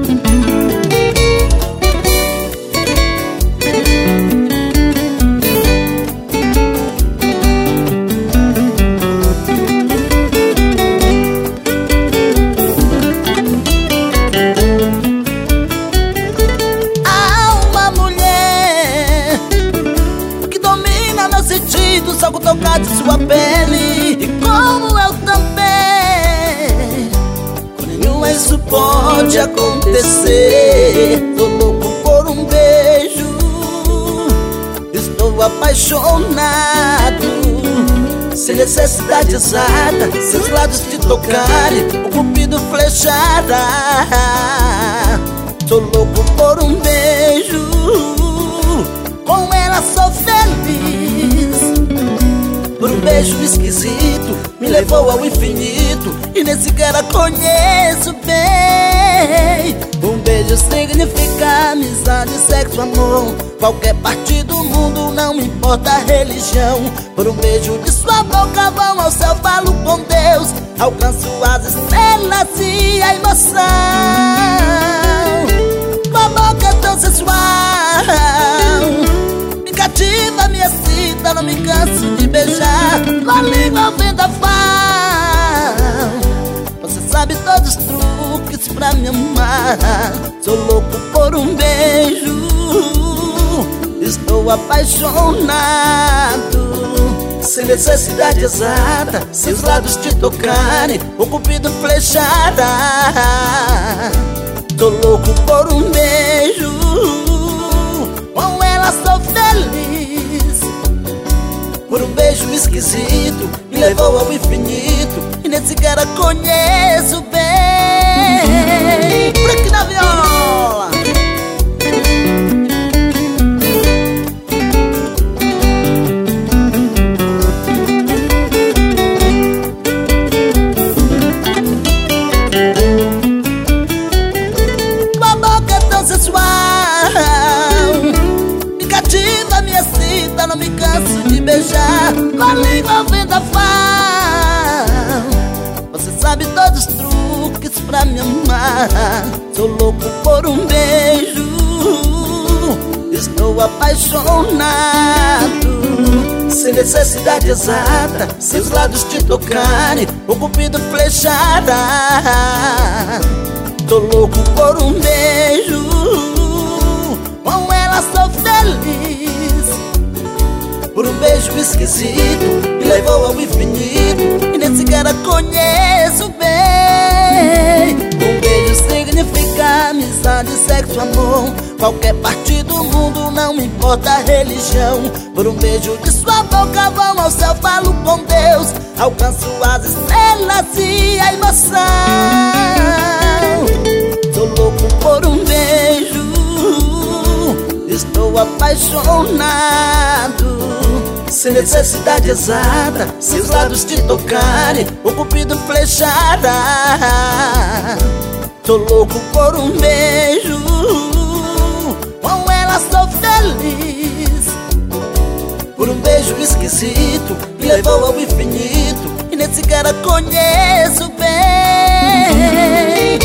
Só com tocar de sua pele, e como eu também, com nenhuma isso pode acontecer. Tô louco por um beijo, estou apaixonado, sem necessidade exata, seus lábios te tocarem, o cupido flechada. Tô louco por um beijo, com ela sou feliz. Por um beijo esquisito, me levou ao infinito, e nem sequer a conheço bem. Um beijo significa amizade, sexo, amor, qualquer parte do mundo, não importa a religião. Por um beijo de sua boca vou ao céu, falo com Deus, alcanço as estrelas e a emoção. Tua boca é tão sensual, me cativa, me excita, não me canso de beijar. Tua língua vendaval, você sabe todos os truques pra me amar. Sou louco por um beijo, estou apaixonado, sem necessidade exata, seus lábios te tocarem, o cupido flechada. Tô louco por um beijo, com ela sou feliz. Por um beijo esquisito, me levou ao infinito, e nem sequer a conheço bem. Por aqui na viola. Tua boca é tão sensual, me cativa, me excita, não me canso de beijar. Tua língua vendaval, você sabe todos os truques pra me amar. Sou louco por um beijo, estou apaixonado, sem necessidade exata, seus lábios te tocarem, o cupido flechada. Tô louco por um beijo, com ela sou feliz. Por um beijo esquisito, me levou ao infinito, e nem sequer a conheço bem. Um beijo significa amizade, sexo, amor, qualquer parte do mundo, não importa a religião. Por um beijo de sua boca vou ao céu, falo com Deus, alcanço as estrelas e a emoção. Tô louco por um beijo, estou apaixonado, sem necessidade exata, seus lábios te tocarem, o cupido flechada. Tô louco por um beijo, com ela sou feliz. Por um beijo esquisito, me levou ao infinito, e nem sequer a conheço bem.